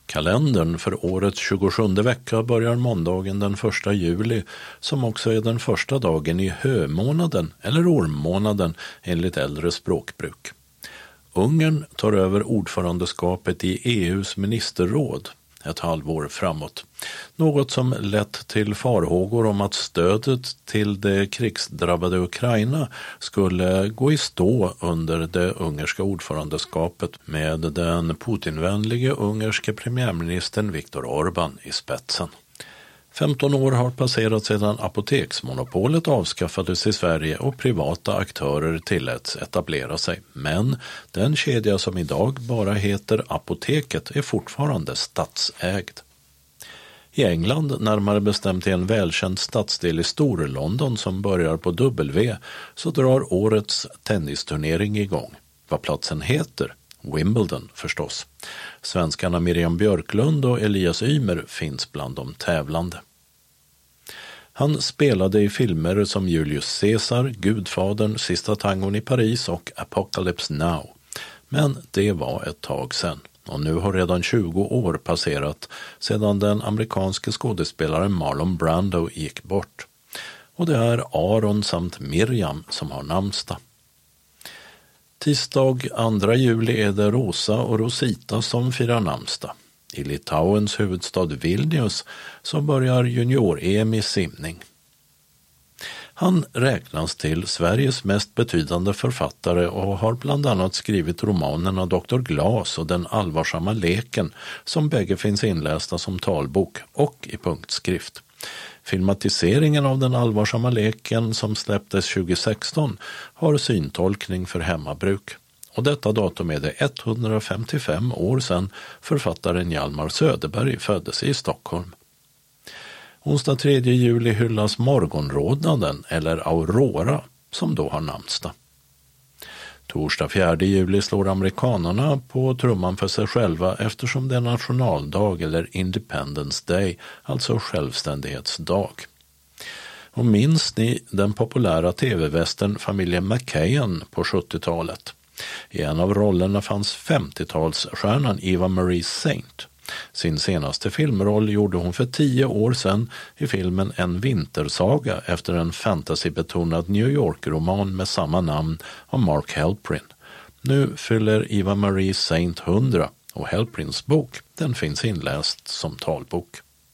Kalendern för årets 27:e vecka börjar måndagen den 1 juli, som också är den första dagen i hömånaden eller ormmånaden enligt äldre språkbruk. Ungern tar över ordförandeskapet i EU:s ministerråd ett halvår framåt. Något som lett till farhågor om att stödet till det krigsdrabbade Ukraina skulle gå i stå under det ungerska ordförandeskapet med den Putinvänlige ungerske premiärministern Viktor Orbán i spetsen. 15 år har passerat sedan apoteksmonopolet avskaffades i Sverige och privata aktörer tilläts etablera sig. Men den kedja som idag bara heter Apoteket är fortfarande statsägd. I England, närmare bestämt i en välkänd stadsdel i Storlondon som börjar på W, så drar årets tennisturnering igång. Vad platsen heter? Wimbledon förstås. Svenskarna Miriam Björklund och Elias Ymer finns bland de tävlande. Han spelade i filmer som Julius Caesar, Gudfadern, Sista tangon i Paris och Apocalypse Now. Men det var ett tag sedan och nu har redan 20 år passerat sedan den amerikanske skådespelaren Marlon Brando gick bort. Och det är Aron samt Miriam som har namnsdag. Tisdag 2 juli är det Rosa och Rosita som firar namnsdag. I Litauens huvudstad Vilnius så börjar junior-EM i simning. Han räknas till Sveriges mest betydande författare och har bland annat skrivit romanerna Dr. Glas och Den allvarsamma leken som bägge finns inlästa som talbok och i punktskrift. Filmatiseringen av Den allvarsamma leken som släpptes 2016 har syntolkning för hemmabruk. Och detta datum är det 155 år sedan författaren Hjalmar Söderberg föddes i Stockholm. Onsdag 3 juli hyllas morgonrodnaden eller Aurora som då har namnsdag. Torsdag 4 juli slår amerikanerna på trumman för sig själva eftersom det är nationaldag eller Independence Day, alltså självständighetsdag. Och minns ni den populära tv-västern familjen McKayan på 70-talet? I en av rollerna fanns 50-talsstjärnan Eva Marie Saint. Sin senaste filmroll gjorde hon för 10 år sedan i filmen En vintersaga efter en fantasybetonad New York-roman med samma namn av Mark Helprin. Nu fyller Eva Marie Saint 100 och Helprins bok den finns inläst som talbok.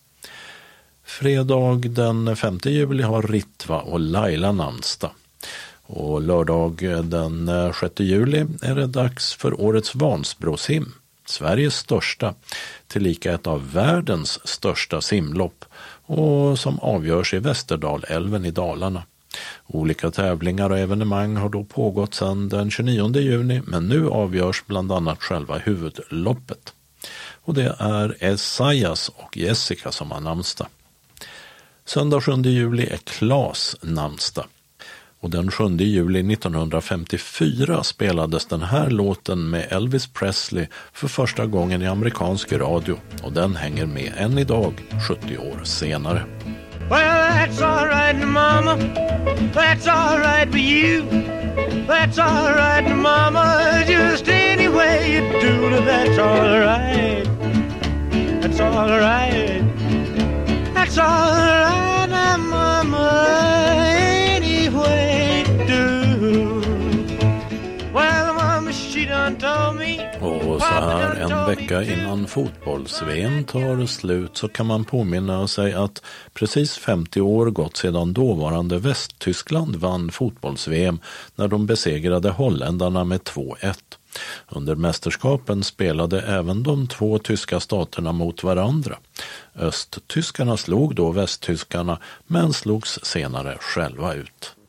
Fredag den 5 juli har Ritva och Laila namnsdag. Och lördag den 6 juli är det dags för årets Vansbrosim, Sveriges största, tillika ett av världens största simlopp och som avgörs i Västerdalälven i Dalarna. Olika tävlingar och evenemang har då pågått sedan den 29 juni men nu avgörs bland annat själva huvudloppet. Och det är Esaias och Jessica som har namnsdag. Söndag 7 juli är Claes namnsdag. Och den 7 juli 1954 spelades den här låten med Elvis Presley för första gången i amerikansk radio. Och den hänger med än idag, 70 år senare. Well, that's all right, mama. That's all right for you. That's all right, mama. Just any way you do it, that's all right. That's all right. That's all right, mama. Any way you do. Well, mama, she done told me. Och så här en vecka innan fotbolls-VM tar slut så kan man påminna sig att precis 50 år gått sedan dåvarande Västtyskland vann fotbolls-VM när de besegrade holländarna med 2-1. Under mästerskapen spelade även de två tyska staterna mot varandra. Östtyskarna slog då västtyskarna men slogs senare själva ut.